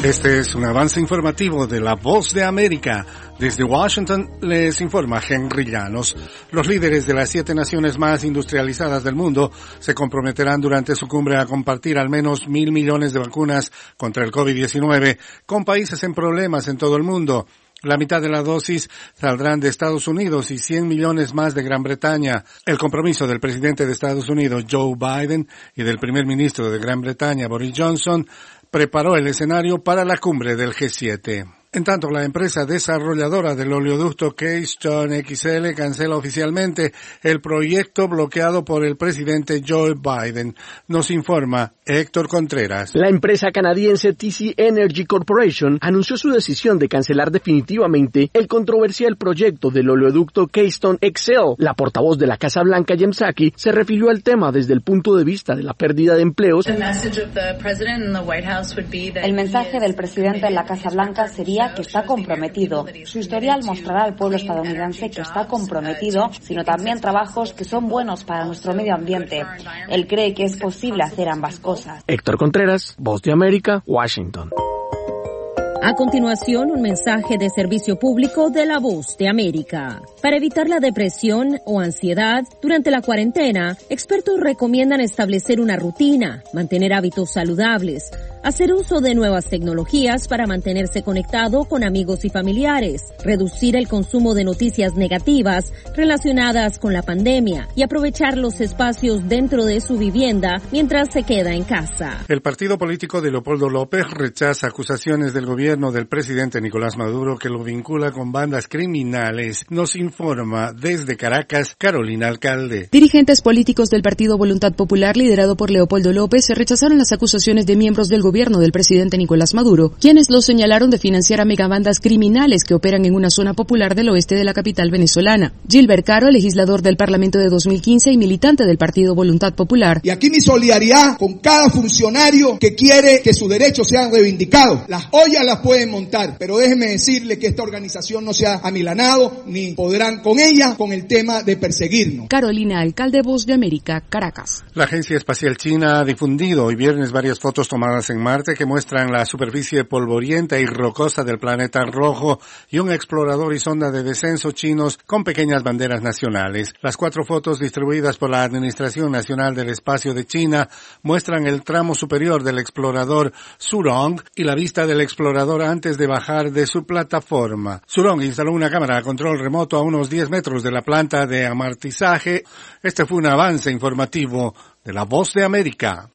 Este es un avance informativo de La Voz de América. Desde Washington les informa Henry Llanos. Los líderes de las 7 naciones más industrializadas del mundo se comprometerán durante su cumbre a compartir al menos 1.000 millones de vacunas contra el COVID-19 con países en problemas en todo el mundo. La mitad de la dosis saldrán de Estados Unidos y 100 millones más de Gran Bretaña. El compromiso del presidente de Estados Unidos, Joe Biden, y del primer ministro de Gran Bretaña, Boris Johnson, preparó el escenario para la cumbre del G7. En tanto, la empresa desarrolladora del oleoducto Keystone XL cancela oficialmente el proyecto bloqueado por el presidente Joe Biden. Nos informa Héctor Contreras. La empresa canadiense TC Energy Corporation anunció su decisión de cancelar definitivamente el controversial proyecto del oleoducto Keystone XL. La portavoz de la Casa Blanca, Jen Psaki, se refirió al tema desde el punto de vista de la pérdida de empleos. El mensaje del presidente en la Casa Blanca sería que está comprometido. Su historial mostrará al pueblo estadounidense que está comprometido, sino también trabajos que son buenos para nuestro medio ambiente. Él cree que es posible hacer ambas cosas. Héctor Contreras, Voz de América, Washington. A continuación, un mensaje de servicio público de La Voz de América. Para evitar la depresión o ansiedad durante la cuarentena, expertos recomiendan establecer una rutina, mantener hábitos saludables, hacer uso de nuevas tecnologías para mantenerse conectado con amigos y familiares, reducir el consumo de noticias negativas relacionadas con la pandemia y aprovechar los espacios dentro de su vivienda mientras se queda en casa. El partido político de Leopoldo López rechaza acusaciones del gobierno del presidente Nicolás Maduro que lo vincula con bandas criminales. Nos informa desde Caracas Carolina Alcalde. Dirigentes políticos del Partido Voluntad Popular, liderado por Leopoldo López, rechazaron las acusaciones de miembros del gobierno del presidente Nicolás Maduro, quienes lo señalaron de financiar a megabandas criminales que operan en una zona popular del oeste de la capital venezolana. Gilbert Caro, legislador del Parlamento de 2015 y militante del Partido Voluntad Popular. Y aquí mi solidaridad con cada funcionario que quiere que sus derechos sean reivindicados. Las ollas las pueden montar, pero déjeme decirle que esta organización no se ha amilanado, ni podrán con ella con el tema de perseguirnos. Carolina Alcalde, Voz de América, Caracas. La Agencia Espacial China ha difundido hoy viernes varias fotos tomadas en Marte que muestran la superficie polvorienta y rocosa del planeta rojo y un explorador y sonda de descenso chinos con pequeñas banderas nacionales. Las 4 fotos distribuidas por la Administración Nacional del Espacio de China muestran el tramo superior del explorador Zhurong y la vista del explorador antes de bajar de su plataforma. Zhurong instaló una cámara a control remoto a unos 10 metros de la planta de amortizaje. Este fue un avance informativo de La Voz de América.